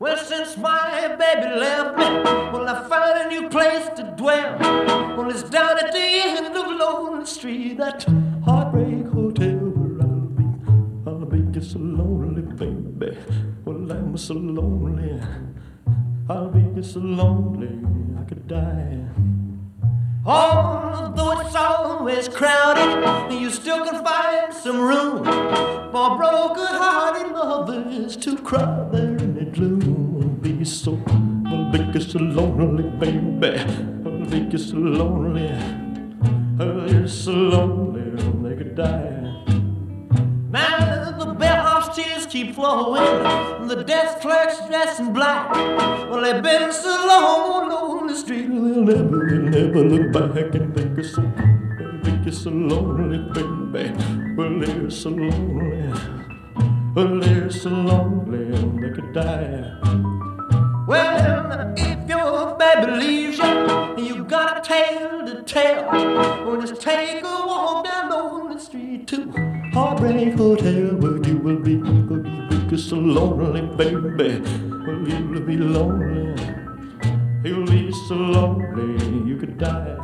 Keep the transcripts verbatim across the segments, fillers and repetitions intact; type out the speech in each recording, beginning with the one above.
Well, since my baby left me, well, I found a new place to dwell. Well, it's down at the end of Lonely Street, that heartbreak hotel where I'll be. I'll be just so lonely, baby. Well, I'm so lonely. I'll be just so lonely I could die. Although it's always crowded, you still can find some room for broken-hearted lovers to cry there in the gloom. Be so, I'll be just so lonely, baby. I'll be just so lonely. I'll be so lonely they could die. Now the bellhop's tears keep flowing, the desk clerk's dressed in black. Well, they've been so long on the street, they'll never, they'll never look back and think it's so, they'll think it's so lonely, baby. Well, they're so lonely, well, they're so lonely they could die. Well, if your baby leaves you, you got a tale to tell. Well, just take a walk down Lonely Street to Heartbreak Hotel, where you will be, where you will be so lonely, baby. Well, you'll be lonely, you'll be so lonely you could die.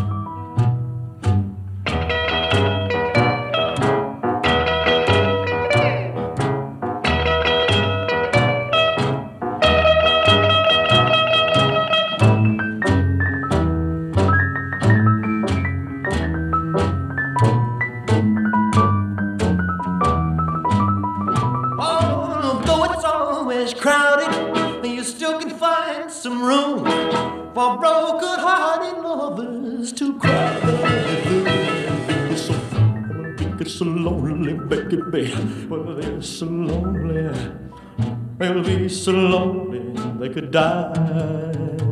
Crowded, you still can find some room for broken-hearted lovers to cry. So, they're so lonely, baby. Well, they're so lonely. They'll be so lonely they could die.